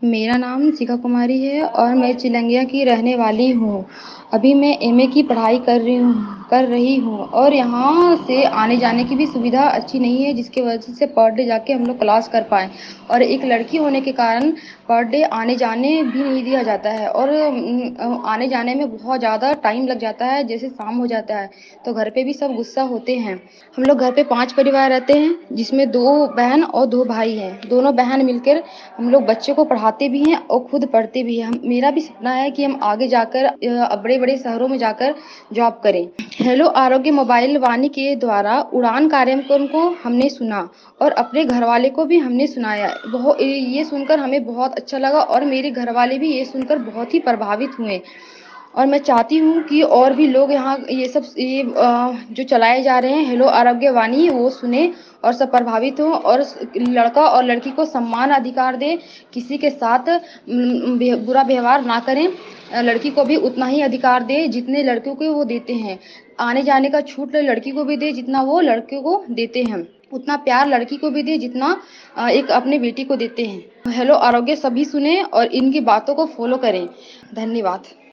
मेरा नाम शिखा कुमारी है और मैं चिलंगिया की रहने वाली हूँ। अभी मैं एमए की पढ़ाई कर रही हूँ और यहाँ से आने-जाने की भी सुविधा अच्छी नहीं है, जिसकी वजह से पर डे जाके हम लोग क्लास कर पाएँ। और एक लड़की होने के कारण पर डे आने-जाने भी नहीं दिया जाता है और आने-जाने में बहुत ज़्यादा टाइम लग जाता है, जैसे शाम हो जाता है, तो घर पे भी सब गुस्सा होते हैं। हम लोग घर पे 5 परिवार रहते हैं, जिसमें 2 बहन और 2 भाई हैं। दोनों बहन मिलकर हम लोग बच्चे को पढ़ाते भी हैं और खुद पढ़ते भी हैं। मेरा भी सपना है कि हम आगे जाकर बड़े-बड़े शहरों में जाकर जॉब करें। हेलो आरोग्य मोबाइल वाणी के द्वारा उड़ान कार्यक्रम को हमने सुना और अपने घरवाले को भी हमने सुनाया। ये सुनकर हमें बहुत अच्छा लगा और मेरे घरवाले भी ये सुनकर बहुत ही प्रभावित हुए। और मैं चाहती हूँ कि और भी लोग यहाँ जो चलाए जा रहे हैं हेलो आरोग्य वाणी वो सुने और सब प्रभावित हों और लड़का और लड़की को समान अधिकार दें, किसी के साथ बुरा व्यवहार ना करें। लड़की को भी उतना ही अधिकार दें जितने लड़कों को वो देते हैं। आने-जाने का छूट लड़की को भी दें जितना वो लड़के को देते हैं। उतना प्यार लड़की को भी दें जितना एक अपनी बेटी को देते हैं। हेलो आरोग्य सभी सुनें और इनकी बातों को फ़ॉलो करें। धन्यवाद।